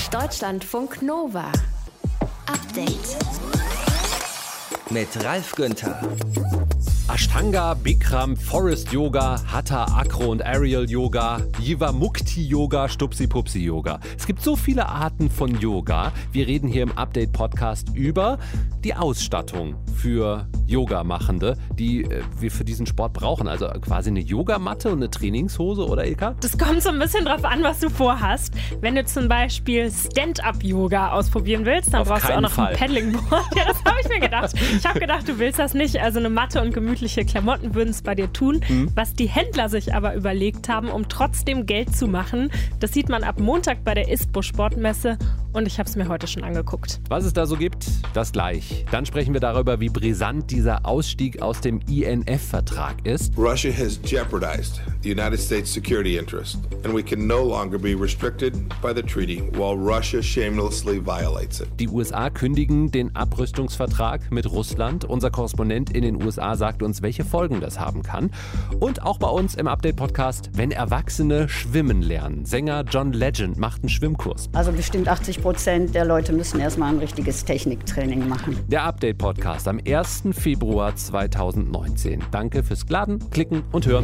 Deutschlandfunk Nova. Update. Mit Ralf Günther. Ashtanga, Bikram, Forest Yoga, Hatha, Acro und Aerial Yoga, Jivamukti Yoga, Stupsi Pupsi Yoga. Es gibt so viele Arten von Yoga. Wir reden hier im Update-Podcast über die Ausstattung für Yogamachende, die wir für diesen Sport brauchen. Also quasi eine Yogamatte und eine Trainingshose, oder Ilka? Das kommt so ein bisschen drauf an, was du vorhast. Wenn du zum Beispiel Stand-Up-Yoga ausprobieren willst, dann brauchst du auch noch ein Paddlingboard. Ja, das habe ich mir gedacht. Ich habe gedacht, du willst das nicht. Also eine Matte und gemütliche Klamotten würden es bei dir tun. Was die Händler sich aber überlegt haben, um trotzdem Geld zu machen, das sieht man ab Montag bei der ISPO Sportmesse und ich habe es mir heute schon angeguckt. Was es da so gibt, das gleich. Dann sprechen wir darüber, wie brisant dieser Ausstieg aus dem INF-Vertrag ist. Russia has jeopardized the United States security interest, and we can no longer be restricted by the treaty while Russia shamelessly violates it. Die USA kündigen den Abrüstungsvertrag mit Russland. Unser Korrespondent in den USA sagt uns, welche Folgen das haben kann. Und auch bei uns im Update-Podcast, wenn Erwachsene schwimmen lernen. Sänger John Legend macht einen Schwimmkurs. Also bestimmt 80% der Leute müssen erstmal ein richtiges Techniktraining machen. Der Update-Podcast am 1. Februar 2019. Danke fürs Laden, Klicken und Hören.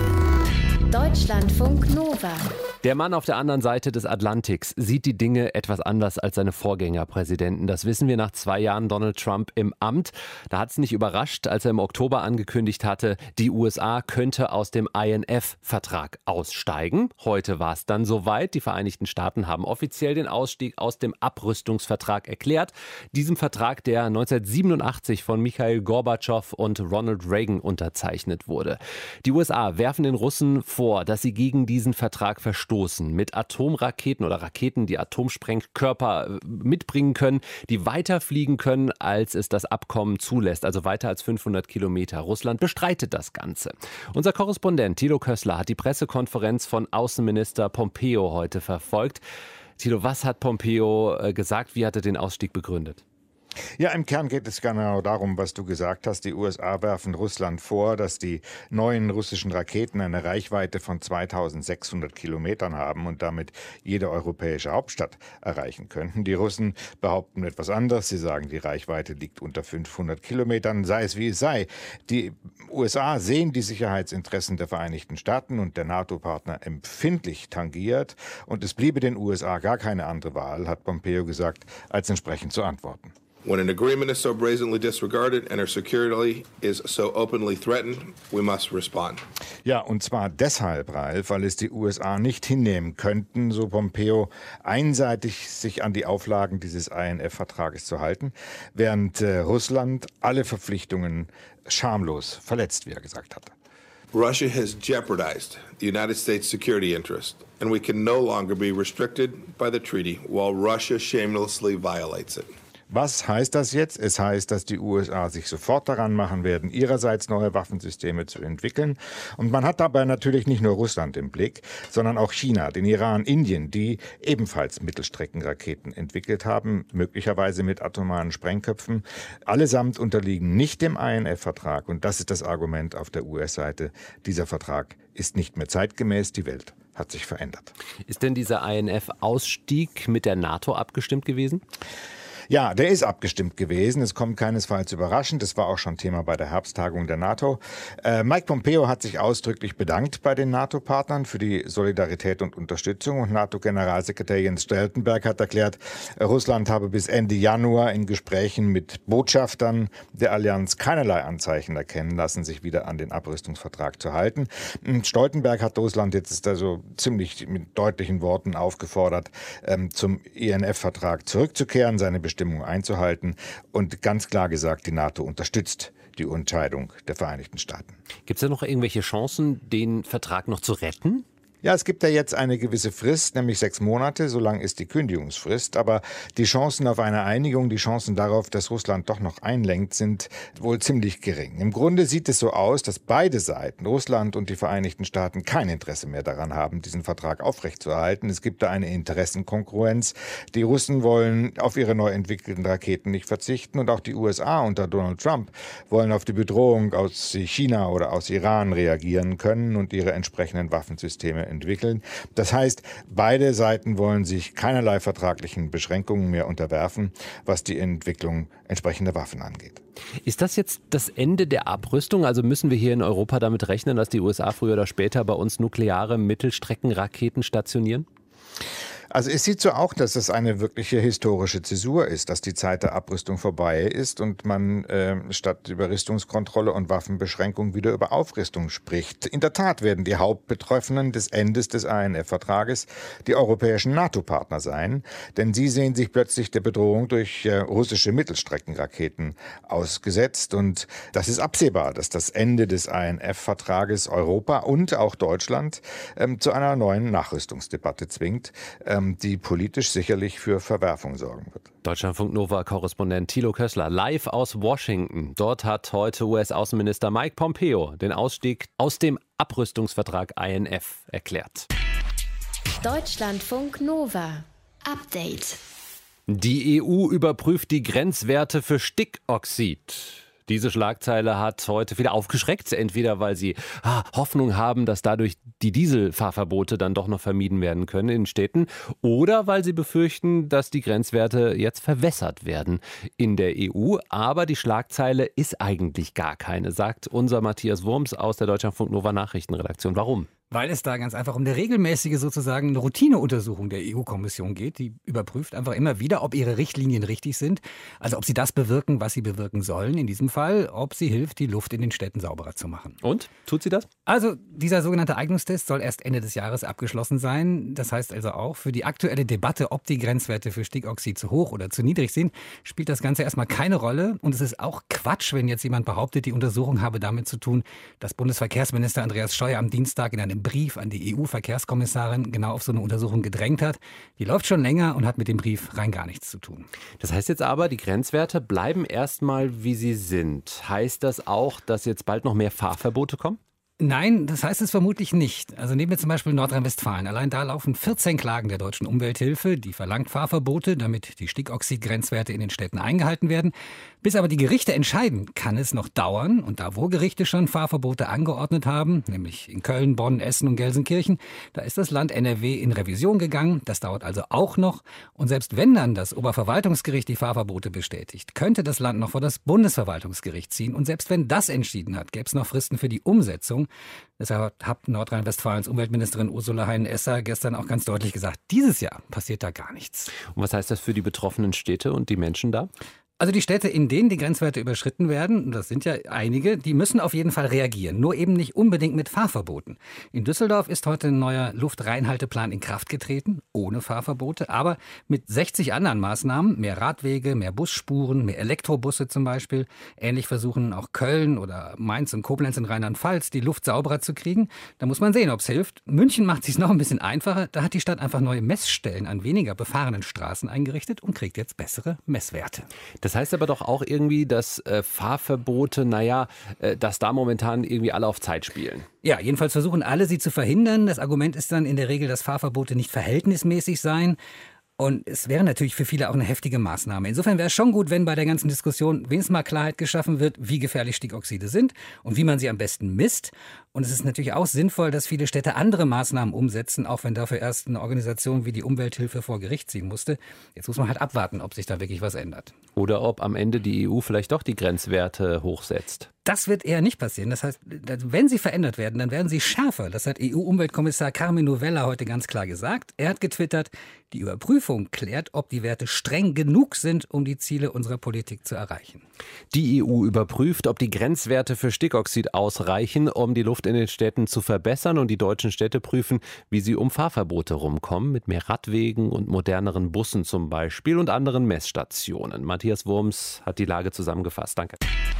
Deutschlandfunk Nova. Der Mann auf der anderen Seite des Atlantiks sieht die Dinge etwas anders als seine Vorgängerpräsidenten. Das wissen wir nach 2 Jahren Donald Trump im Amt. Da hat es nicht überrascht, als er im Oktober angekündigt hatte, die USA könnte aus dem INF-Vertrag aussteigen. Heute war es dann soweit. Die Vereinigten Staaten haben offiziell den Ausstieg aus dem Abrüstungsvertrag erklärt. Diesem Vertrag, der 1987 von Michail Gorbatschow und Ronald Reagan unterzeichnet wurde. Die USA werfen den Russen vor, dass sie gegen diesen Vertrag verstoßen. Mit Atomraketen oder Raketen, die Atomsprengkörper mitbringen können, die weiter fliegen können, als es das Abkommen zulässt, also weiter als 500 Kilometer. Russland bestreitet das Ganze. Unser Korrespondent Thilo Kössler hat die Pressekonferenz von Außenminister Pompeo heute verfolgt. Thilo, was hat Pompeo gesagt? Wie hat er den Ausstieg begründet? Ja, im Kern geht es genau darum, was du gesagt hast. Die USA werfen Russland vor, dass die neuen russischen Raketen eine Reichweite von 2600 Kilometern haben und damit jede europäische Hauptstadt erreichen könnten. Die Russen behaupten etwas anderes. Sie sagen, die Reichweite liegt unter 500 Kilometern, sei es wie es sei. Die USA sehen die Sicherheitsinteressen der Vereinigten Staaten und der NATO-Partner empfindlich tangiert. Und es bliebe den USA gar keine andere Wahl, hat Pompeo gesagt, als entsprechend zu antworten. When an agreement is so brazenly disregarded and our security is so openly threatened, we must respond. Ja, und zwar deshalb, Ralf, weil es die USA nicht hinnehmen könnten, so Pompeo, einseitig sich an die Auflagen dieses INF-Vertrages zu halten, während Russland alle Verpflichtungen schamlos verletzt, wie er gesagt hatte. Russia has jeopardized the United States security interest, and we can no longer be restricted by the treaty while Russia shamelessly violates it. Was heißt das jetzt? Es heißt, dass die USA sich sofort daran machen werden, ihrerseits neue Waffensysteme zu entwickeln. Und man hat dabei natürlich nicht nur Russland im Blick, sondern auch China, den Iran, Indien, die ebenfalls Mittelstreckenraketen entwickelt haben, möglicherweise mit atomaren Sprengköpfen. Allesamt unterliegen nicht dem INF-Vertrag. Und das ist das Argument auf der US-Seite. Dieser Vertrag ist nicht mehr zeitgemäß. Die Welt hat sich verändert. Ist denn dieser INF-Ausstieg mit der NATO abgestimmt gewesen? Ja, der ist abgestimmt gewesen. Es kommt keinesfalls überraschend. Das war auch schon Thema bei der Herbsttagung der NATO. Mike Pompeo hat sich ausdrücklich bedankt bei den NATO-Partnern für die Solidarität und Unterstützung. Und NATO-Generalsekretär Jens Stoltenberg hat erklärt, Russland habe bis Ende Januar in Gesprächen mit Botschaftern der Allianz keinerlei Anzeichen erkennen lassen, sich wieder an den Abrüstungsvertrag zu halten. Stoltenberg hat Russland jetzt also ziemlich mit deutlichen Worten aufgefordert, zum INF-Vertrag zurückzukehren, seine Bestimmungen einzuhalten und ganz klar gesagt, die NATO unterstützt die Entscheidung der Vereinigten Staaten. Gibt es da noch irgendwelche Chancen, den Vertrag noch zu retten? Ja, es gibt ja jetzt eine gewisse Frist, nämlich 6 Monate, so lang ist die Kündigungsfrist. Aber die Chancen auf eine Einigung, die Chancen darauf, dass Russland doch noch einlenkt, sind wohl ziemlich gering. Im Grunde sieht es so aus, dass beide Seiten, Russland und die Vereinigten Staaten, kein Interesse mehr daran haben, diesen Vertrag aufrechtzuerhalten. Es gibt da eine Interessenkongruenz. Die Russen wollen auf ihre neu entwickelten Raketen nicht verzichten und auch die USA unter Donald Trump wollen auf die Bedrohung aus China oder aus Iran reagieren können und ihre entsprechenden Waffensysteme entwickeln. Das heißt, beide Seiten wollen sich keinerlei vertraglichen Beschränkungen mehr unterwerfen, was die Entwicklung entsprechender Waffen angeht. Ist das jetzt das Ende der Abrüstung? Also müssen wir hier in Europa damit rechnen, dass die USA früher oder später bei uns nukleare Mittelstreckenraketen stationieren? Also es sieht so auch, dass es eine wirkliche historische Zäsur ist, dass die Zeit der Abrüstung vorbei ist und man statt über Rüstungskontrolle und Waffenbeschränkung wieder über Aufrüstung spricht. In der Tat werden die Hauptbetroffenen des Endes des INF-Vertrages die europäischen NATO-Partner sein, denn sie sehen sich plötzlich der Bedrohung durch russische Mittelstreckenraketen ausgesetzt. Und das ist absehbar, dass das Ende des INF-Vertrages Europa und auch Deutschland zu einer neuen Nachrüstungsdebatte zwingt, die politisch sicherlich für Verwerfung sorgen wird. Deutschlandfunk Nova-Korrespondent Thilo Kössler live aus Washington. Dort hat heute US-Außenminister Mike Pompeo den Ausstieg aus dem Abrüstungsvertrag INF erklärt. Deutschlandfunk Nova. Update. Die EU überprüft die Grenzwerte für Stickoxid. Diese Schlagzeile hat heute wieder aufgeschreckt, entweder weil sie Hoffnung haben, dass dadurch die Dieselfahrverbote dann doch noch vermieden werden können in Städten, oder weil sie befürchten, dass die Grenzwerte jetzt verwässert werden in der EU. Aber die Schlagzeile ist eigentlich gar keine, sagt unser Matthias Wurms aus der Deutschlandfunk Nova Nachrichtenredaktion. Warum? Weil es da ganz einfach um eine regelmäßige sozusagen eine Routineuntersuchung der EU-Kommission geht. Die überprüft einfach immer wieder, ob ihre Richtlinien richtig sind. Also ob sie das bewirken, was sie bewirken sollen. In diesem Fall, ob sie hilft, die Luft in den Städten sauberer zu machen. Und? Tut sie das? Also dieser sogenannte Eignungstest soll erst Ende des Jahres abgeschlossen sein. Das heißt also auch, für die aktuelle Debatte, ob die Grenzwerte für Stickoxid zu hoch oder zu niedrig sind, spielt das Ganze erstmal keine Rolle. Und es ist auch Quatsch, wenn jetzt jemand behauptet, die Untersuchung habe damit zu tun, dass Bundesverkehrsminister Andreas Scheuer am Dienstag in einem Brief an die EU-Verkehrskommissarin genau auf so eine Untersuchung gedrängt hat. Die läuft schon länger und hat mit dem Brief rein gar nichts zu tun. Das heißt jetzt aber, die Grenzwerte bleiben erstmal, wie sie sind. Heißt das auch, dass jetzt bald noch mehr Fahrverbote kommen? Nein, das heißt es vermutlich nicht. Also nehmen wir zum Beispiel Nordrhein-Westfalen. Allein da laufen 14 Klagen der Deutschen Umwelthilfe, die verlangt Fahrverbote, damit die Stickoxid-Grenzwerte in den Städten eingehalten werden. Bis aber die Gerichte entscheiden, kann es noch dauern. Und da, wo Gerichte schon Fahrverbote angeordnet haben, nämlich in Köln, Bonn, Essen und Gelsenkirchen, da ist das Land NRW in Revision gegangen. Das dauert also auch noch. Und selbst wenn dann das Oberverwaltungsgericht die Fahrverbote bestätigt, könnte das Land noch vor das Bundesverwaltungsgericht ziehen. Und selbst wenn das entschieden hat, gäbe es noch Fristen für die Umsetzung. Deshalb hat Nordrhein-Westfalens Umweltministerin Ursula Heinen-Esser gestern auch ganz deutlich gesagt, dieses Jahr passiert da gar nichts. Und was heißt das für die betroffenen Städte und die Menschen da? Also die Städte, in denen die Grenzwerte überschritten werden, und das sind ja einige, die müssen auf jeden Fall reagieren, nur eben nicht unbedingt mit Fahrverboten. In Düsseldorf ist heute ein neuer Luftreinhalteplan in Kraft getreten, ohne Fahrverbote, aber mit 60 anderen Maßnahmen, mehr Radwege, mehr Busspuren, mehr Elektrobusse zum Beispiel. Ähnlich versuchen auch Köln oder Mainz und Koblenz in Rheinland-Pfalz, die Luft sauberer zu kriegen. Da muss man sehen, ob es hilft. München macht es sich noch ein bisschen einfacher. Da hat die Stadt einfach neue Messstellen an weniger befahrenen Straßen eingerichtet und kriegt jetzt bessere Messwerte. Das heißt aber doch auch irgendwie, dass Fahrverbote, dass da momentan irgendwie alle auf Zeit spielen. Ja, jedenfalls versuchen alle, sie zu verhindern. Das Argument ist dann in der Regel, dass Fahrverbote nicht verhältnismäßig seien. Und es wäre natürlich für viele auch eine heftige Maßnahme. Insofern wäre es schon gut, wenn bei der ganzen Diskussion wenigstens mal Klarheit geschaffen wird, wie gefährlich Stickoxide sind und wie man sie am besten misst. Und es ist natürlich auch sinnvoll, dass viele Städte andere Maßnahmen umsetzen, auch wenn dafür erst eine Organisation wie die Umwelthilfe vor Gericht ziehen musste. Jetzt muss man halt abwarten, ob sich da wirklich was ändert. Oder ob am Ende die EU vielleicht doch die Grenzwerte hochsetzt. Das wird eher nicht passieren. Das heißt, wenn sie verändert werden, dann werden sie schärfer. Das hat EU-Umweltkommissar Carmen Novella heute ganz klar gesagt. Er hat getwittert, die Überprüfung klärt, ob die Werte streng genug sind, um die Ziele unserer Politik zu erreichen. Die EU überprüft, ob die Grenzwerte für Stickoxid ausreichen, um die Luft in den Städten zu verbessern. Und die deutschen Städte prüfen, wie sie um Fahrverbote rumkommen, mit mehr Radwegen und moderneren Bussen zum Beispiel und anderen Messstationen. Matthias Wurms hat die Lage zusammengefasst. Danke.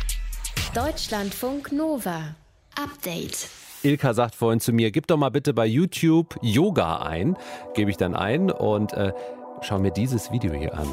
Deutschlandfunk Nova. Update. Ilka sagt vorhin zu mir, gib doch mal bitte bei YouTube Yoga ein. Gebe ich dann ein und schau mir dieses Video hier an.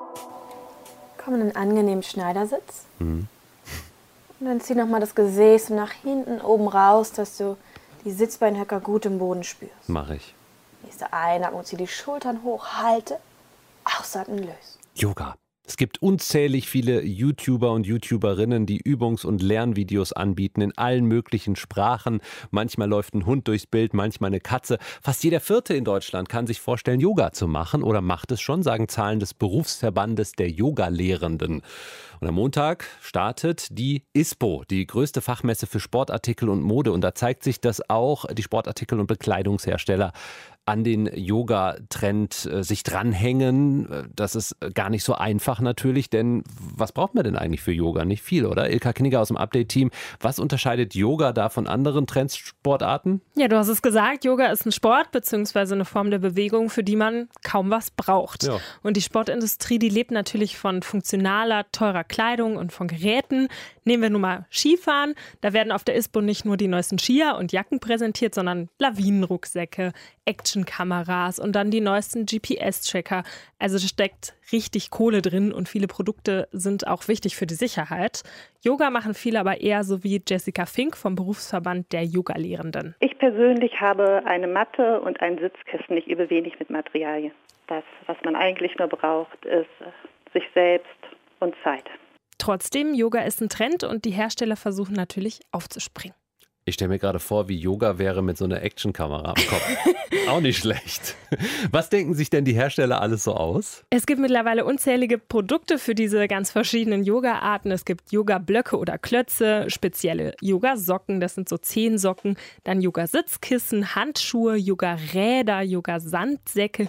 Komm in einen angenehmen Schneidersitz. Und dann zieh nochmal das Gesäß nach hinten oben raus, dass du die Sitzbeinhöcker gut im Boden spürst. Mache ich. Nächste Einatmung, zieh die Schultern hoch, halte, ausatmen, löse. Yoga. Es gibt unzählig viele YouTuber und YouTuberinnen, die Übungs- und Lernvideos anbieten in allen möglichen Sprachen. Manchmal läuft ein Hund durchs Bild, manchmal eine Katze. Fast jeder Vierte in Deutschland kann sich vorstellen, Yoga zu machen oder macht es schon, sagen Zahlen des Berufsverbandes der Yoga-Lehrenden. Und am Montag startet die ISPO, die größte Fachmesse für Sportartikel und Mode. Und da zeigt sich, dass auch die Sportartikel- und Bekleidungshersteller an den Yoga-Trend sich dranhängen. Das ist gar nicht so einfach natürlich, denn was braucht man denn eigentlich für Yoga? Nicht viel, oder? Ilka Knigge aus dem Update-Team. Was unterscheidet Yoga da von anderen Trendsportarten? Ja, du hast es gesagt, Yoga ist ein Sport bzw. eine Form der Bewegung, für die man kaum was braucht. Ja. Und die Sportindustrie, die lebt natürlich von funktionaler, teurer Kleidung und von Geräten. Nehmen wir nun mal Skifahren. Da werden auf der ISPO nicht nur die neuesten Skier und Jacken präsentiert, sondern Lawinenrucksäcke, Actionkameras und dann die neuesten GPS-Tracker. Also da steckt richtig Kohle drin und viele Produkte sind auch wichtig für die Sicherheit. Yoga machen viele aber eher so wie Jessica Fink vom Berufsverband der Yoga-Lehrenden. Ich persönlich habe eine Matte und ein Sitzkissen. Ich übe wenig mit Materialien. Das, was man eigentlich nur braucht, ist sich selbst und Zeit. Trotzdem, Yoga ist ein Trend und die Hersteller versuchen natürlich aufzuspringen. Ich stelle mir gerade vor, wie Yoga wäre mit so einer Actionkamera am Kopf. Auch nicht schlecht. Was denken sich denn die Hersteller alles so aus? Es gibt mittlerweile unzählige Produkte für diese ganz verschiedenen Yoga-Arten. Es gibt Yoga-Blöcke oder Klötze, spezielle Yoga-Socken, das sind so Zehensocken, dann Yoga-Sitzkissen, Handschuhe, Yoga-Räder, Yoga-Sandsäcke,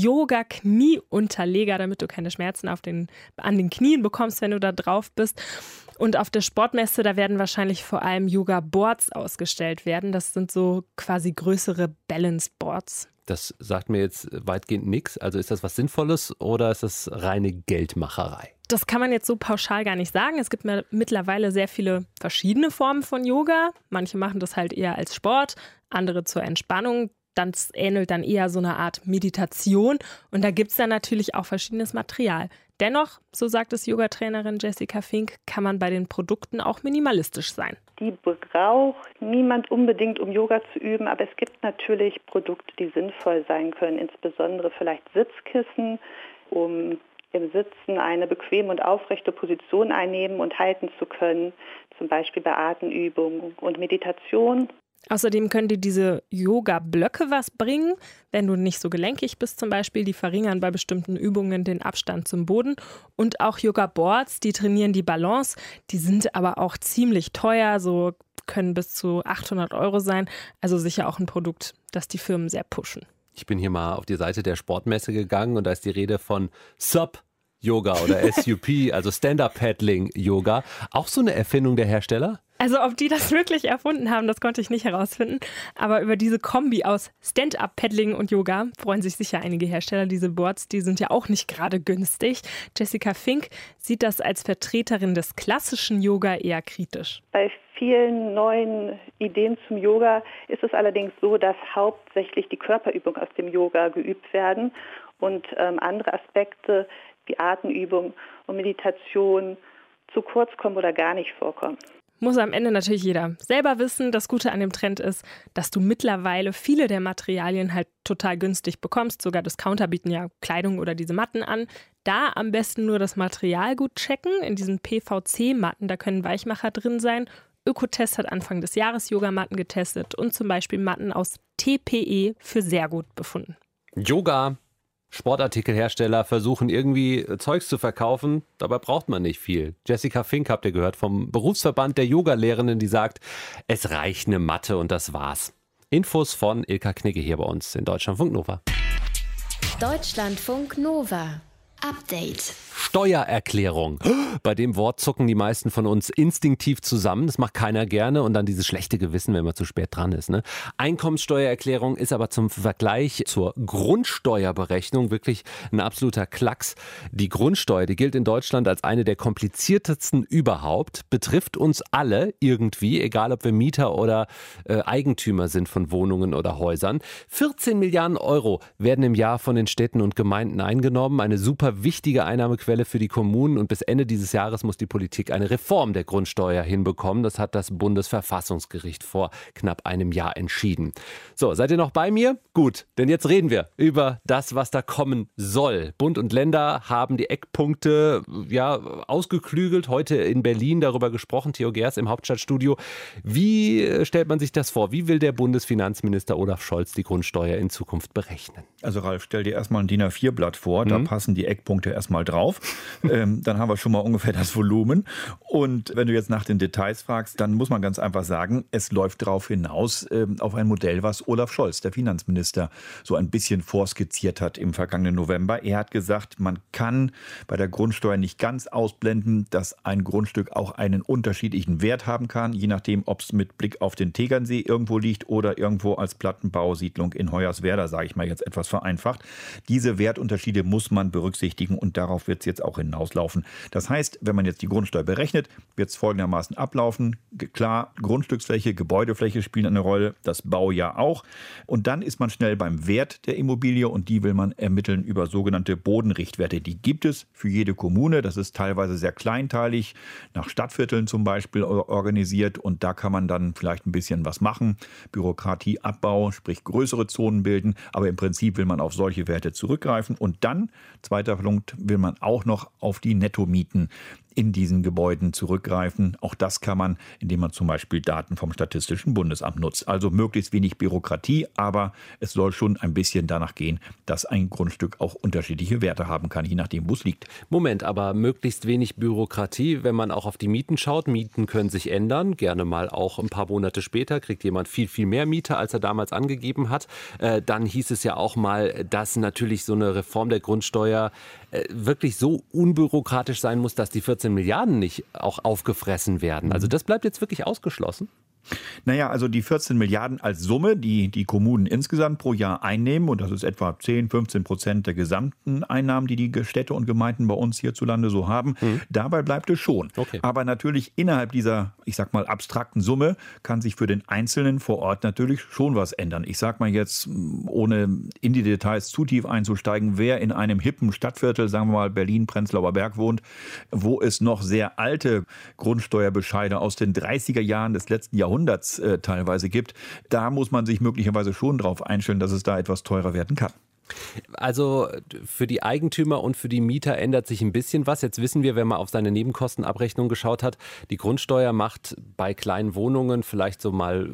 Yoga-Knieunterleger, damit du keine Schmerzen an den Knien bekommst, wenn du da drauf bist. Und auf der Sportmesse, da werden wahrscheinlich vor allem Yoga-Boards ausgestellt werden. Das sind so quasi größere Balance-Boards. Das sagt mir jetzt weitgehend nichts. Also ist das was Sinnvolles oder ist das reine Geldmacherei? Das kann man jetzt so pauschal gar nicht sagen. Es gibt mittlerweile sehr viele verschiedene Formen von Yoga. Manche machen das halt eher als Sport, andere zur Entspannung. Das ähnelt dann eher so einer Art Meditation. Und da gibt es dann natürlich auch verschiedenes Material. Dennoch, so sagt es Yogatrainerin Jessica Fink, kann man bei den Produkten auch minimalistisch sein. Die braucht niemand unbedingt, um Yoga zu üben, aber es gibt natürlich Produkte, die sinnvoll sein können, insbesondere vielleicht Sitzkissen, um im Sitzen eine bequeme und aufrechte Position einnehmen und halten zu können, zum Beispiel bei Atemübungen und Meditation. Außerdem können dir diese Yoga-Blöcke was bringen, wenn du nicht so gelenkig bist zum Beispiel. Die verringern bei bestimmten Übungen den Abstand zum Boden. Und auch Yoga-Boards, die trainieren die Balance. Die sind aber auch ziemlich teuer, so können bis zu 800 € sein. Also sicher auch ein Produkt, das die Firmen sehr pushen. Ich bin hier mal auf die Seite der Sportmesse gegangen und da ist die Rede von SUP-Yoga oder SUP, also Stand-Up-Paddling-Yoga. Auch so eine Erfindung der Hersteller? Also ob die das wirklich erfunden haben, das konnte ich nicht herausfinden. Aber über diese Kombi aus Stand-Up-Paddling und Yoga freuen sich sicher einige Hersteller. Diese Boards, die sind ja auch nicht gerade günstig. Jessica Fink sieht das als Vertreterin des klassischen Yoga eher kritisch. Bei vielen neuen Ideen zum Yoga ist es allerdings so, dass hauptsächlich die Körperübungen aus dem Yoga geübt werden und andere Aspekte wie Atemübung und Meditation zu kurz kommen oder gar nicht vorkommen. Muss am Ende natürlich jeder selber wissen. Das Gute an dem Trend ist, dass du mittlerweile viele der Materialien halt total günstig bekommst. Sogar Discounter bieten ja Kleidung oder diese Matten an. Da am besten nur das Material gut checken. In diesen PVC-Matten, da können Weichmacher drin sein. Ökotest hat Anfang des Jahres Yogamatten getestet und zum Beispiel Matten aus TPE für sehr gut befunden. Yoga. Sportartikelhersteller versuchen irgendwie Zeugs zu verkaufen, dabei braucht man nicht viel. Jessica Fink habt ihr gehört vom Berufsverband der Yoga-Lehrenden, die sagt, es reicht eine Matte und das war's. Infos von Ilka Knigge hier bei uns in Deutschlandfunk Nova. Deutschlandfunk Nova. Update. Steuererklärung. Bei dem Wort zucken die meisten von uns instinktiv zusammen. Das macht keiner gerne und dann dieses schlechte Gewissen, wenn man zu spät dran ist. Ne? Einkommenssteuererklärung ist aber zum Vergleich zur Grundsteuerberechnung wirklich ein absoluter Klacks. Die Grundsteuer, die gilt in Deutschland als eine der kompliziertesten überhaupt, betrifft uns alle irgendwie, egal ob wir Mieter oder Eigentümer sind von Wohnungen oder Häusern. 14 Milliarden € werden im Jahr von den Städten und Gemeinden eingenommen. Eine super wichtige Einnahmequelle Welle für die Kommunen und bis Ende dieses Jahres muss die Politik eine Reform der Grundsteuer hinbekommen. Das hat das Bundesverfassungsgericht vor knapp einem Jahr entschieden. So, seid ihr noch bei mir? Gut, denn jetzt reden wir über das, was da kommen soll. Bund und Länder haben die Eckpunkte ausgeklügelt, heute in Berlin darüber gesprochen, Theo Geers im Hauptstadtstudio. Wie stellt man sich das vor? Wie will der Bundesfinanzminister Olaf Scholz die Grundsteuer in Zukunft berechnen? Also Ralf, stell dir erstmal ein DIN A4-Blatt vor, da passen die Eckpunkte erstmal drauf. Dann haben wir schon mal ungefähr das Volumen. Und wenn du jetzt nach den Details fragst, dann muss man ganz einfach sagen, es läuft darauf hinaus auf ein Modell, was Olaf Scholz, der Finanzminister, so ein bisschen vorskizziert hat im vergangenen November. Er hat gesagt, man kann bei der Grundsteuer nicht ganz ausblenden, dass ein Grundstück auch einen unterschiedlichen Wert haben kann, je nachdem, ob es mit Blick auf den Tegernsee irgendwo liegt oder irgendwo als Plattenbausiedlung in Hoyerswerda, sage ich mal jetzt etwas vereinfacht. Diese Wertunterschiede muss man berücksichtigen und darauf wird es jetzt auch hinauslaufen. Das heißt, wenn man jetzt die Grundsteuer berechnet, wird es folgendermaßen ablaufen. Klar, Grundstücksfläche, Gebäudefläche spielen eine Rolle, das Baujahr auch. Und dann ist man schnell beim Wert der Immobilie und die will man ermitteln über sogenannte Bodenrichtwerte. Die gibt es für jede Kommune. Das ist teilweise sehr kleinteilig, nach Stadtvierteln zum Beispiel organisiert und da kann man dann vielleicht ein bisschen was machen. Bürokratieabbau, sprich größere Zonen bilden, aber im Prinzip will man auf solche Werte zurückgreifen und dann, zweiter Punkt, will man auch noch auf die Nettomieten in diesen Gebäuden zurückgreifen. Auch das kann man, indem man zum Beispiel Daten vom Statistischen Bundesamt nutzt. Also möglichst wenig Bürokratie, aber es soll schon ein bisschen danach gehen, dass ein Grundstück auch unterschiedliche Werte haben kann, je nachdem, wo es liegt. Moment, aber möglichst wenig Bürokratie, wenn man auch auf die Mieten schaut. Mieten können sich ändern, gerne mal auch ein paar Monate später kriegt jemand viel, viel mehr Miete, als er damals angegeben hat. Dann hieß es ja auch mal, dass natürlich so eine Reform der Grundsteuer wirklich so unbürokratisch sein muss, dass die 14 Milliarden nicht auch aufgefressen werden. Also das bleibt jetzt wirklich ausgeschlossen? Naja, also die 14 Milliarden als Summe, die die Kommunen insgesamt pro Jahr einnehmen, und das ist etwa 10-15% der gesamten Einnahmen, die die Städte und Gemeinden bei uns hierzulande so haben, dabei bleibt es schon. Okay. Aber natürlich innerhalb dieser, ich sag mal, abstrakten Summe kann sich für den Einzelnen vor Ort natürlich schon was ändern. Ich sag mal jetzt, ohne in die Details zu tief einzusteigen, wer in einem hippen Stadtviertel, sagen wir mal Berlin, Prenzlauer Berg wohnt, wo es noch sehr alte Grundsteuerbescheide aus den 30er Jahren des letzten Jahrhunderts teilweise gibt, da muss man sich möglicherweise schon darauf einstellen, dass es da etwas teurer werden kann. Also für die Eigentümer und für die Mieter ändert sich ein bisschen was. Jetzt wissen wir, wenn man auf seine Nebenkostenabrechnung geschaut hat, die Grundsteuer macht bei kleinen Wohnungen vielleicht so mal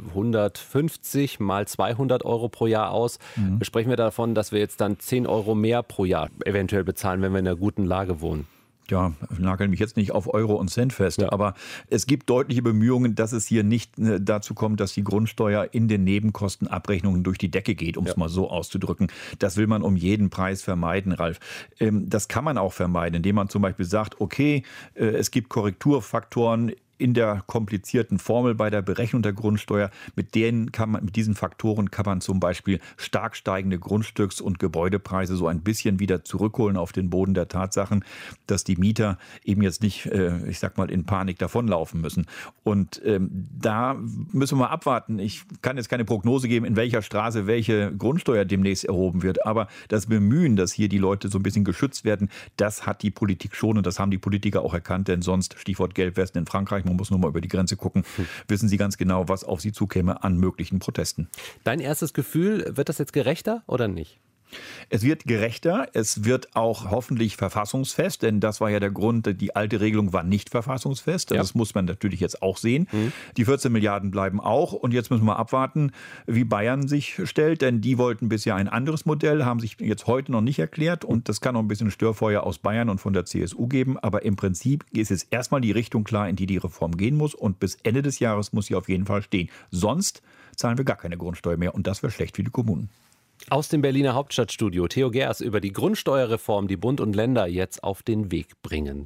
150 mal 200 Euro pro Jahr aus. Sprechen wir davon, dass wir jetzt dann 10 Euro mehr pro Jahr eventuell bezahlen, wenn wir in einer guten Lage wohnen? Ja, nageln mich jetzt nicht auf Euro und Cent fest, aber es gibt deutliche Bemühungen, dass es hier nicht dazu kommt, dass die Grundsteuer in den Nebenkostenabrechnungen durch die Decke geht, um es mal so auszudrücken. Das will man um jeden Preis vermeiden, Ralf. Das kann man auch vermeiden, indem man zum Beispiel sagt, okay, es gibt Korrekturfaktoren in der komplizierten Formel bei der Berechnung der Grundsteuer. Mit diesen Faktoren kann man zum Beispiel stark steigende Grundstücks- und Gebäudepreise so ein bisschen wieder zurückholen auf den Boden der Tatsachen, dass die Mieter eben jetzt nicht, ich sag mal, in Panik davonlaufen müssen. Und da müssen wir abwarten. Ich kann jetzt keine Prognose geben, in welcher Straße welche Grundsteuer demnächst erhoben wird. Aber das Bemühen, dass hier die Leute so ein bisschen geschützt werden, das hat die Politik schon und das haben die Politiker auch erkannt. Denn sonst, Stichwort Gelbwesten in Frankreich, man muss nur mal über die Grenze gucken, wissen Sie ganz genau, was auf Sie zukäme an möglichen Protesten. Dein erstes Gefühl, wird das jetzt gerechter oder nicht? Es wird gerechter, es wird auch hoffentlich verfassungsfest, denn das war ja der Grund, die alte Regelung war nicht verfassungsfest. Das muss man natürlich jetzt auch sehen. Die 14 Milliarden bleiben auch und jetzt müssen wir abwarten, wie Bayern sich stellt, denn die wollten bisher ein anderes Modell, haben sich jetzt heute noch nicht erklärt und das kann noch ein bisschen Störfeuer aus Bayern und von der CSU geben, aber im Prinzip ist jetzt erstmal die Richtung klar, in die Reform gehen muss und bis Ende des Jahres muss sie auf jeden Fall stehen. Sonst zahlen wir gar keine Grundsteuer mehr und das wäre schlecht für die Kommunen. Aus dem Berliner Hauptstadtstudio Theo Geers über die Grundsteuerreform, die Bund und Länder jetzt auf den Weg bringen.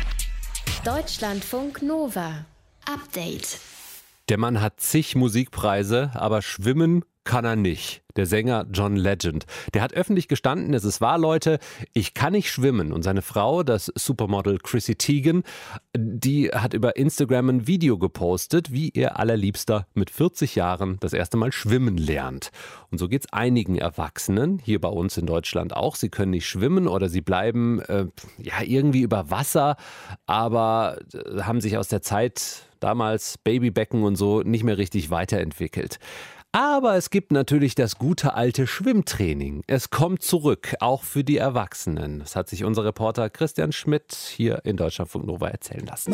Deutschlandfunk Nova. Update. Der Mann hat zig Musikpreise, aber schwimmen kann er nicht. der Sänger John Legend. Der hat öffentlich gestanden, es ist wahr, Leute, ich kann nicht schwimmen. Und seine Frau, das Supermodel Chrissy Teigen, die hat über Instagram ein Video gepostet, wie ihr Allerliebster mit 40 Jahren das erste Mal schwimmen lernt. Und so geht es einigen Erwachsenen, hier bei uns in Deutschland auch. Sie können nicht schwimmen oder sie bleiben irgendwie über Wasser, aber haben sich aus der Zeit damals Babybecken und so nicht mehr richtig weiterentwickelt. Aber es gibt natürlich das gute alte Schwimmtraining. Es kommt zurück, auch für die Erwachsenen. Das hat sich unser Reporter Christian Schmidt hier in Deutschlandfunk Nova erzählen lassen.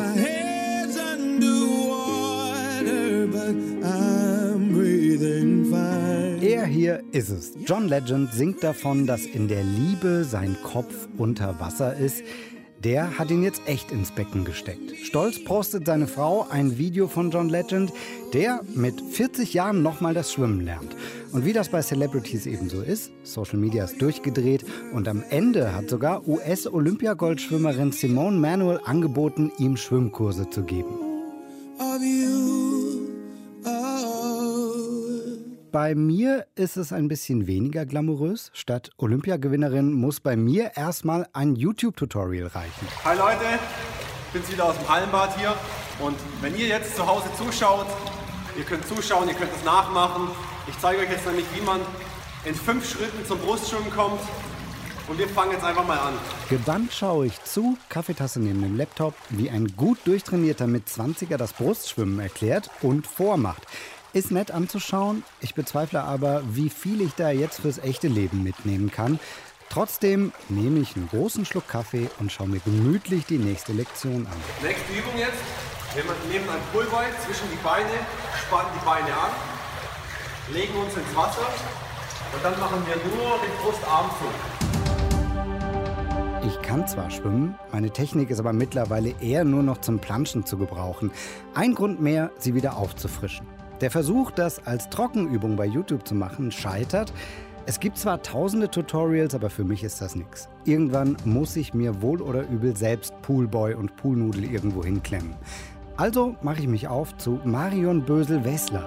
Er hier ist es. John Legend singt davon, dass in der Liebe sein Kopf unter Wasser ist. Der hat ihn jetzt echt ins Becken gesteckt. Stolz postet seine Frau ein Video von John Legend, der mit 40 Jahren nochmal das Schwimmen lernt. Und wie das bei Celebrities eben so ist, Social Media ist durchgedreht und am Ende hat sogar US-Olympiagoldschwimmerin Simone Manuel angeboten, ihm Schwimmkurse zu geben. Bei mir ist es ein bisschen weniger glamourös. Statt Olympiagewinnerin muss bei mir erstmal ein YouTube-Tutorial reichen. Hi Leute, ich bin's wieder aus dem Hallenbad hier. Und wenn ihr jetzt zu Hause zuschaut, ihr könnt zuschauen, ihr könnt es nachmachen. Ich zeige euch jetzt nämlich, wie man in 5 Schritten zum Brustschwimmen kommt. Und wir fangen jetzt einfach mal an. Gebannt schaue ich zu, Kaffeetasse neben dem Laptop, wie ein gut durchtrainierter Mit-20er das Brustschwimmen erklärt und vormacht. Ist nett anzuschauen, ich bezweifle aber, wie viel ich da jetzt fürs echte Leben mitnehmen kann. Trotzdem nehme ich einen großen Schluck Kaffee und schaue mir gemütlich die nächste Lektion an. Nächste Übung jetzt. Wir nehmen ein Pullboy zwischen die Beine, spannen die Beine an, legen uns ins Wasser und dann machen wir nur den Brustarmzug. Ich kann zwar schwimmen, meine Technik ist aber mittlerweile eher nur noch zum Planschen zu gebrauchen. Ein Grund mehr, sie wieder aufzufrischen. Der Versuch, das als Trockenübung bei YouTube zu machen, scheitert. Es gibt zwar tausende Tutorials, aber für mich ist das nichts. Irgendwann muss ich mir wohl oder übel selbst Poolboy und Poolnudel irgendwo hinklemmen. Also mache ich mich auf zu Marion Bösel-Wessler.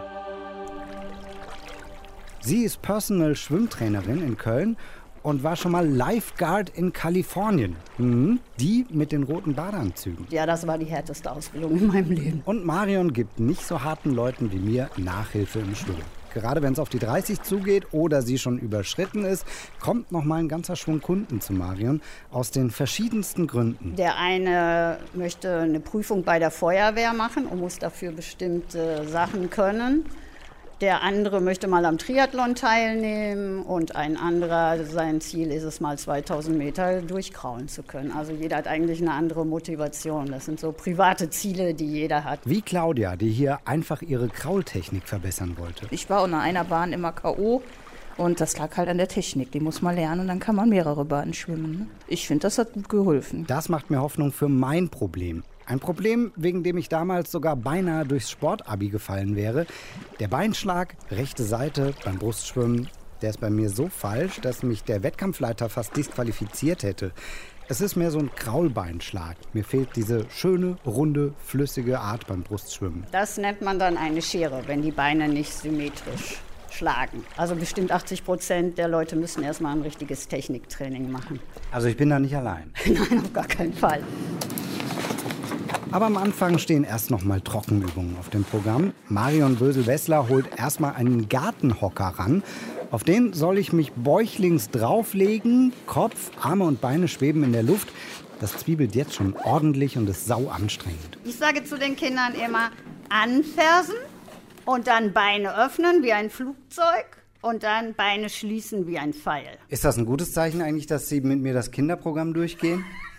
Sie ist Personal Schwimmtrainerin in Köln und war schon mal Lifeguard in Kalifornien. Die mit den roten Badeanzügen. Ja, das war die härteste Ausbildung in meinem Leben. Und Marion gibt nicht so harten Leuten wie mir Nachhilfe im Schwimmen. Gerade wenn es auf die 30 zugeht oder sie schon überschritten ist, kommt noch mal ein ganzer Schwung Kunden zu Marion aus den verschiedensten Gründen. Der eine möchte eine Prüfung bei der Feuerwehr machen und muss dafür bestimmte Sachen können. Der andere möchte mal am Triathlon teilnehmen und ein anderer, sein Ziel ist es mal 2000 Meter durchkrauen zu können. Also jeder hat eigentlich eine andere Motivation. Das sind so private Ziele, die jeder hat. Wie Claudia, die hier einfach ihre Kraultechnik verbessern wollte. Ich war unter einer Bahn immer K.O. und das lag halt an der Technik. Die muss man lernen und dann kann man mehrere Bahnen schwimmen. Ich finde, das hat gut geholfen. Das macht mir Hoffnung für mein Problem. Ein Problem, wegen dem ich damals sogar beinahe durchs Sportabi gefallen wäre. Der Beinschlag, rechte Seite beim Brustschwimmen, der ist bei mir so falsch, dass mich der Wettkampfleiter fast disqualifiziert hätte. Es ist mehr so ein Kraulbeinschlag. Mir fehlt diese schöne, runde, flüssige Art beim Brustschwimmen. Das nennt man dann eine Schere, wenn die Beine nicht symmetrisch schlagen. Also bestimmt 80% der Leute müssen erstmal ein richtiges Techniktraining machen. Also ich bin da nicht allein? Nein, auf gar keinen Fall. Aber am Anfang stehen erst noch mal Trockenübungen auf dem Programm. Marion Bösel-Wessler holt erstmal einen Gartenhocker ran. Auf den soll ich mich bäuchlings drauflegen. Kopf, Arme und Beine schweben in der Luft. Das zwiebelt jetzt schon ordentlich und ist sau anstrengend. Ich sage zu den Kindern immer, anfersen und dann Beine öffnen wie ein Flugzeug und dann Beine schließen wie ein Pfeil. Ist das ein gutes Zeichen eigentlich, dass Sie mit mir das Kinderprogramm durchgehen?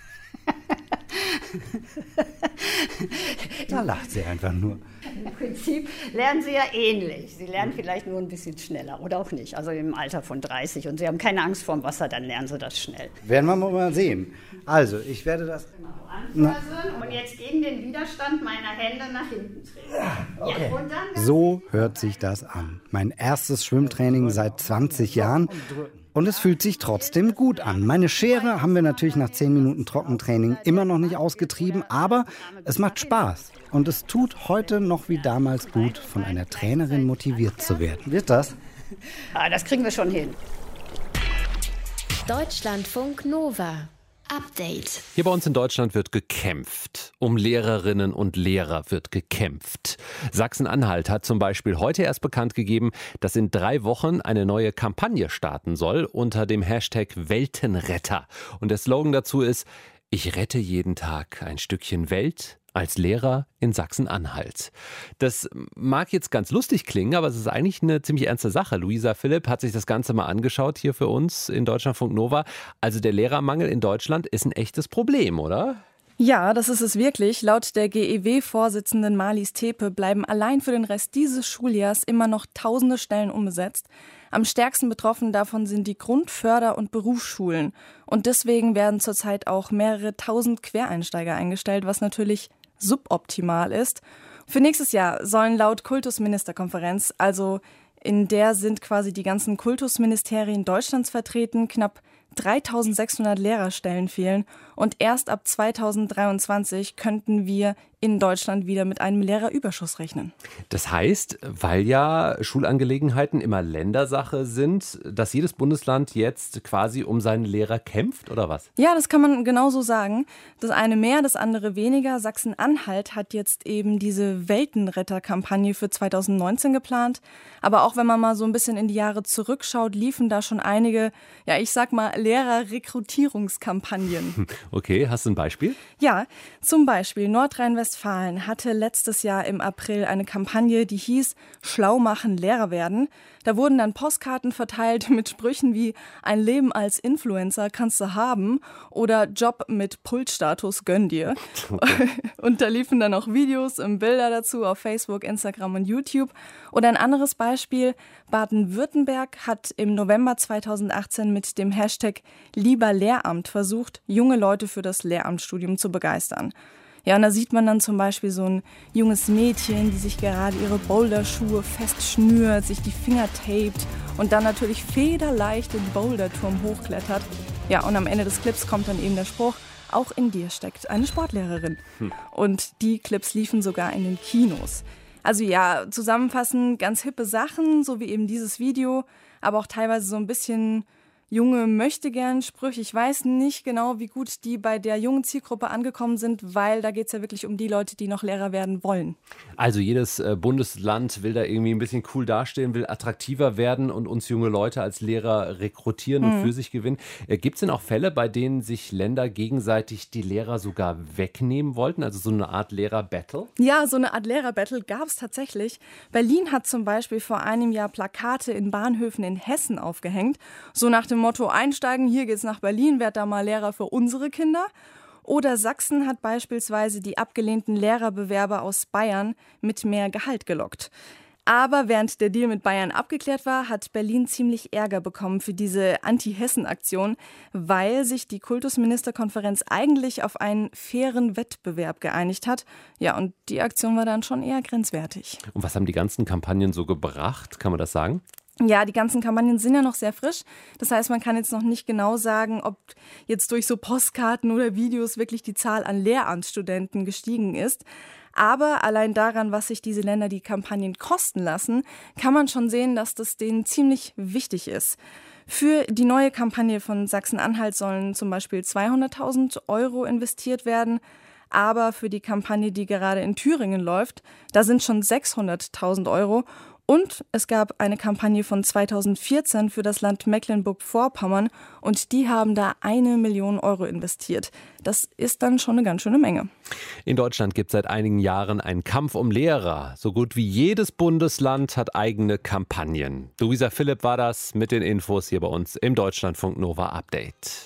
Da lacht sie einfach nur. Im Prinzip lernen sie ja ähnlich. Sie lernen vielleicht nur ein bisschen schneller oder auch nicht. Also im Alter von 30 und sie haben keine Angst vor dem Wasser, dann lernen sie das schnell. Werden wir mal sehen. Also, ich werde das anfassen und jetzt gegen den Widerstand meiner Hände nach hinten treten. Okay. Ja, und dann so hört sich das an. Mein erstes Schwimmtraining seit 20 Jahren. Und es fühlt sich trotzdem gut an. Meine Schere haben wir natürlich nach 10 Minuten Trockentraining immer noch nicht ausgetrieben, aber es macht Spaß. Und es tut heute noch wie damals gut, von einer Trainerin motiviert zu werden. Wird das? Das kriegen wir schon hin. Deutschlandfunk Nova. Update. Hier bei uns in Deutschland wird gekämpft. Um Lehrerinnen und Lehrer wird gekämpft. Sachsen-Anhalt hat zum Beispiel heute erst bekannt gegeben, dass in 3 Wochen eine neue Kampagne starten soll unter dem Hashtag Weltenretter. Und der Slogan dazu ist: Ich rette jeden Tag ein Stückchen Welt als Lehrer in Sachsen-Anhalt. Das mag jetzt ganz lustig klingen, aber es ist eigentlich eine ziemlich ernste Sache. Luisa Philipp hat sich das Ganze mal angeschaut hier für uns in Deutschlandfunk Nova. Also der Lehrermangel in Deutschland ist ein echtes Problem, oder? Ja, das ist es wirklich. Laut der GEW-Vorsitzenden Marlies Tepe bleiben allein für den Rest dieses Schuljahrs immer noch tausende Stellen unbesetzt. Am stärksten betroffen davon sind die Grundförder- und Berufsschulen. Und deswegen werden zurzeit auch mehrere tausend Quereinsteiger eingestellt, was natürlich suboptimal ist. Für nächstes Jahr sollen laut Kultusministerkonferenz, also in der sind quasi die ganzen Kultusministerien Deutschlands vertreten, knapp 3.600 Lehrerstellen fehlen und erst ab 2023 könnten wir in Deutschland wieder mit einem Lehrerüberschuss rechnen. Das heißt, weil ja Schulangelegenheiten immer Ländersache sind, dass jedes Bundesland jetzt quasi um seinen Lehrer kämpft, oder was? Ja, das kann man genauso sagen. Das eine mehr, das andere weniger. Sachsen-Anhalt hat jetzt eben diese Weltenretter-Kampagne für 2019 geplant. Aber auch wenn man mal so ein bisschen in die Jahre zurückschaut, liefen da schon einige, ja ich sag mal, Lehrerrekrutierungskampagnen. Okay, hast du ein Beispiel? Ja, zum Beispiel Nordrhein-Westfalen hatte letztes Jahr im April eine Kampagne, die hieß Schlau machen, Lehrer werden. Da wurden dann Postkarten verteilt mit Sprüchen wie ein Leben als Influencer kannst du haben oder Job mit Pultstatus gönn dir. Okay. Und da liefen dann auch Videos und Bilder dazu auf Facebook, Instagram und YouTube. Oder ein anderes Beispiel, Baden-Württemberg hat im November 2018 mit dem Hashtag Lieber Lehramt versucht, junge Leute für das Lehramtsstudium zu begeistern. Ja, und da sieht man dann zum Beispiel so ein junges Mädchen, die sich gerade ihre Boulderschuhe festschnürt, sich die Finger tapet und dann natürlich federleicht den Boulderturm hochklettert. Ja, und am Ende des Clips kommt dann eben der Spruch, auch in dir steckt eine Sportlehrerin. Und die Clips liefen sogar in den Kinos. Also ja, zusammenfassend ganz hippe Sachen, so wie eben dieses Video, aber auch teilweise so ein bisschen junge Möchtegern-Sprüche. Ich weiß nicht genau, wie gut die bei der jungen Zielgruppe angekommen sind, weil da geht es ja wirklich um die Leute, die noch Lehrer werden wollen. Also jedes Bundesland will da irgendwie ein bisschen cool dastehen, will attraktiver werden und uns junge Leute als Lehrer rekrutieren und für sich gewinnen. Gibt es denn auch Fälle, bei denen sich Länder gegenseitig die Lehrer sogar wegnehmen wollten? Also so eine Art Lehrer-Battle? Ja, so eine Art Lehrer-Battle gab es tatsächlich. Berlin hat zum Beispiel vor einem Jahr Plakate in Bahnhöfen in Hessen aufgehängt. So nach dem Motto, einsteigen, hier geht's nach Berlin, werd da mal Lehrer für unsere Kinder. Oder Sachsen hat beispielsweise die abgelehnten Lehrerbewerber aus Bayern mit mehr Gehalt gelockt. Aber während der Deal mit Bayern abgeklärt war, hat Berlin ziemlich Ärger bekommen für diese Anti-Hessen-Aktion, weil sich die Kultusministerkonferenz eigentlich auf einen fairen Wettbewerb geeinigt hat. Ja, und die Aktion war dann schon eher grenzwertig. Und was haben die ganzen Kampagnen so gebracht? Kann man das sagen? Ja, die ganzen Kampagnen sind ja noch sehr frisch. Das heißt, man kann jetzt noch nicht genau sagen, ob jetzt durch so Postkarten oder Videos wirklich die Zahl an Lehramtsstudenten gestiegen ist. Aber allein daran, was sich diese Länder die Kampagnen kosten lassen, kann man schon sehen, dass das denen ziemlich wichtig ist. Für die neue Kampagne von Sachsen-Anhalt sollen zum Beispiel 200.000 Euro investiert werden. Aber für die Kampagne, die gerade in Thüringen läuft, da sind schon 600.000 Euro. Und es gab eine Kampagne von 2014 für das Land Mecklenburg-Vorpommern und die haben da 1 Million Euro investiert. Das ist dann schon eine ganz schöne Menge. In Deutschland gibt es seit einigen Jahren einen Kampf um Lehrer. So gut wie jedes Bundesland hat eigene Kampagnen. Luisa Philipp war das mit den Infos hier bei uns im Deutschlandfunk Nova Update.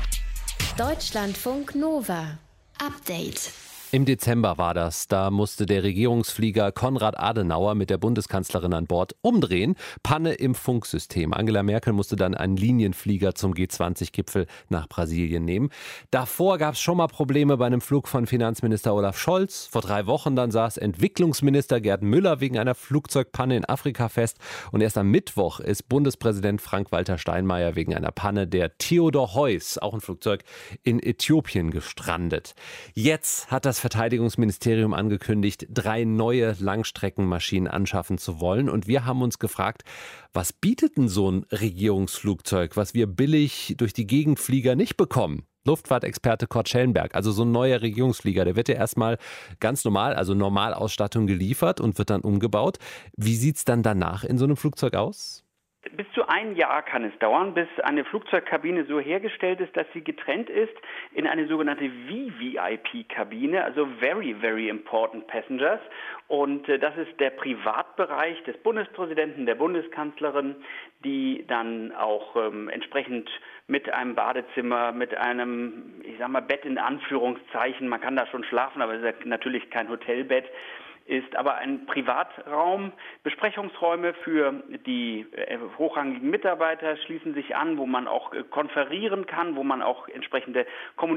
Deutschlandfunk Nova Update. Im Dezember war das. Da musste der Regierungsflieger Konrad Adenauer mit der Bundeskanzlerin an Bord umdrehen. Panne im Funksystem. Angela Merkel musste dann einen Linienflieger zum G20-Gipfel nach Brasilien nehmen. Davor gab es schon mal Probleme bei einem Flug von Finanzminister Olaf Scholz. Vor 3 Wochen dann saß Entwicklungsminister Gerd Müller wegen einer Flugzeugpanne in Afrika fest. Und erst am Mittwoch ist Bundespräsident Frank-Walter Steinmeier wegen einer Panne der Theodor Heuss, auch ein Flugzeug, in Äthiopien gestrandet. Jetzt hat das das Verteidigungsministerium angekündigt, 3 neue Langstreckenmaschinen anschaffen zu wollen. Und wir haben uns gefragt, was bietet denn so ein Regierungsflugzeug, was wir billig durch die Gegenflieger nicht bekommen? Luftfahrtexperte Kurt Schellenberg, also so ein neuer Regierungsflieger, der wird ja erstmal ganz normal, also Normalausstattung geliefert und wird dann umgebaut. Wie sieht es dann danach in so einem Flugzeug aus? Bis zu 1 Jahr kann es dauern, bis eine Flugzeugkabine so hergestellt ist, dass sie getrennt ist in eine sogenannte VVIP-Kabine, also Very, Very Important Passengers. Und das ist der Privatbereich des Bundespräsidenten, der Bundeskanzlerin, die dann auch entsprechend mit einem Badezimmer, mit einem, Bett in Anführungszeichen, man kann da schon schlafen, aber es ist ja natürlich kein Hotelbett, ist aber ein Privatraum. Besprechungsräume für die hochrangigen Mitarbeiter schließen sich an, wo man auch konferieren kann, wo man auch entsprechende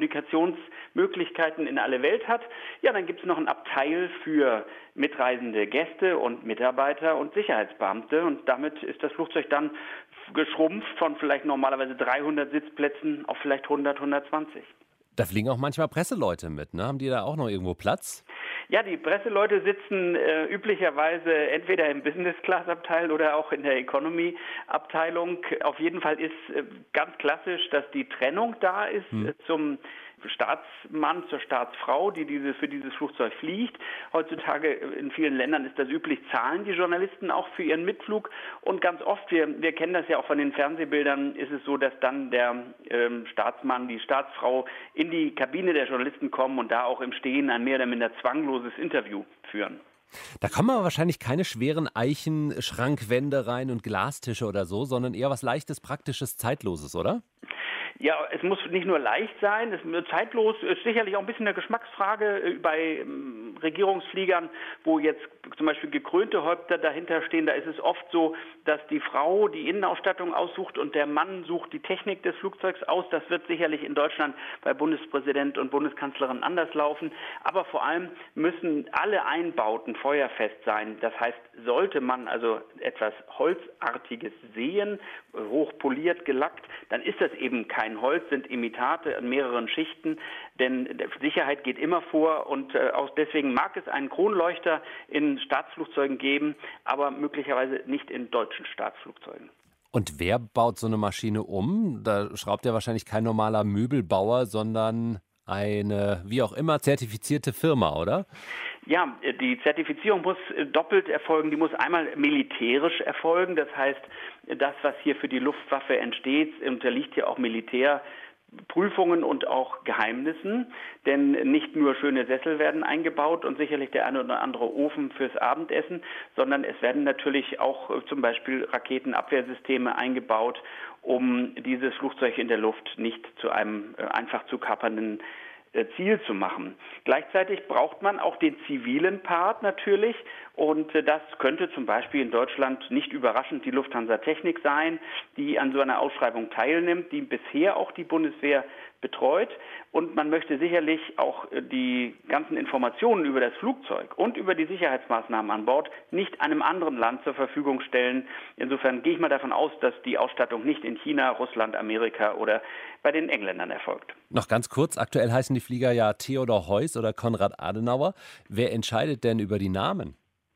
Kommunikationsmöglichkeiten in alle Welt hat. Ja, dann gibt es noch ein Abteil für mitreisende Gäste und Mitarbeiter und Sicherheitsbeamte. Und damit ist das Flugzeug dann geschrumpft von vielleicht normalerweise 300 Sitzplätzen auf vielleicht 100, 120. Da fliegen auch manchmal Presseleute mit, ne? Haben die da auch noch irgendwo Platz? Ja, die Presseleute sitzen üblicherweise entweder im Business-Class-Abteil oder auch in der Economy-Abteilung. Auf jeden Fall ist ganz klassisch, dass die Trennung da ist zum Staatsmann, zur Staatsfrau, die für dieses Flugzeug fliegt. Heutzutage in vielen Ländern ist das üblich, zahlen die Journalisten auch für ihren Mitflug. Und ganz oft, wir kennen das ja auch von den Fernsehbildern, ist es so, dass dann der Staatsmann, die Staatsfrau in die Kabine der Journalisten kommen und da auch im Stehen ein mehr oder minder zwangloses Interview führen. Da kommen aber wahrscheinlich keine schweren Eichenschrankwände rein und Glastische oder so, sondern eher was Leichtes, Praktisches, Zeitloses, oder? Ja, es muss nicht nur leicht sein, zeitlos ist sicherlich auch ein bisschen eine Geschmacksfrage bei Regierungsfliegern, wo jetzt zum Beispiel gekrönte Häupter dahinter stehen. Da ist es oft so, dass die Frau die Innenausstattung aussucht und der Mann sucht die Technik des Flugzeugs aus. Das wird sicherlich in Deutschland bei Bundespräsident und Bundeskanzlerin anders laufen. Aber vor allem müssen alle Einbauten feuerfest sein. Das heißt, sollte man also etwas Holzartiges sehen, hochpoliert, gelackt, dann ist das eben kein Holz, sind Imitate an mehreren Schichten, denn Sicherheit geht immer vor und auch deswegen mag es einen Kronleuchter in Staatsflugzeugen geben, aber möglicherweise nicht in deutschen Staatsflugzeugen. Und wer baut so eine Maschine um? Da schraubt ja wahrscheinlich kein normaler Möbelbauer, sondern eine, wie auch immer, zertifizierte Firma, oder? Ja, die Zertifizierung muss doppelt erfolgen. Die muss einmal militärisch erfolgen. Das heißt, das, was hier für die Luftwaffe entsteht, unterliegt ja auch Militärprüfungen und auch Geheimnissen. Denn nicht nur schöne Sessel werden eingebaut und sicherlich der eine oder andere Ofen fürs Abendessen, sondern es werden natürlich auch zum Beispiel Raketenabwehrsysteme eingebaut, um dieses Flugzeug in der Luft nicht zu einem einfach zu kapernden Ziel zu machen. Gleichzeitig braucht man auch den zivilen Part natürlich und das könnte zum Beispiel in Deutschland nicht überraschend die Lufthansa Technik sein, die an so einer Ausschreibung teilnimmt, die bisher auch die Bundeswehr betreut und man möchte sicherlich auch die ganzen Informationen über das Flugzeug und über die Sicherheitsmaßnahmen an Bord nicht einem anderen Land zur Verfügung stellen. Insofern gehe ich mal davon aus, dass die Ausstattung nicht in China, Russland, Amerika oder bei den Engländern erfolgt. Noch ganz kurz, aktuell heißen die Flieger ja Theodor Heuss oder Konrad Adenauer. Wer entscheidet denn über die Namen?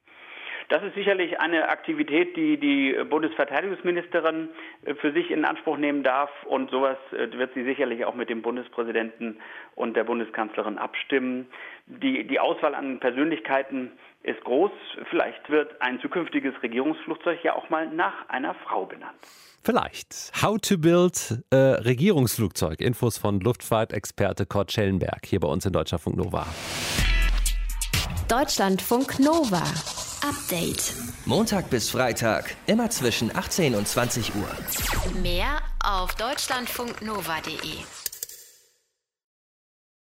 Das ist sicherlich eine Aktivität, die die Bundesverteidigungsministerin für sich in Anspruch nehmen darf. Und sowas wird sie sicherlich auch mit dem Bundespräsidenten und der Bundeskanzlerin abstimmen. Die Auswahl an Persönlichkeiten ist groß. Vielleicht wird ein zukünftiges Regierungsflugzeug ja auch mal nach einer Frau benannt. Vielleicht. How to build Regierungsflugzeug. Infos von Luftfahrtexperte Kurt Schellenberg hier bei uns in Deutschlandfunk Nova. Deutschlandfunk Nova. Update. Montag bis Freitag, immer zwischen 18 und 20 Uhr. Mehr auf deutschlandfunknova.de.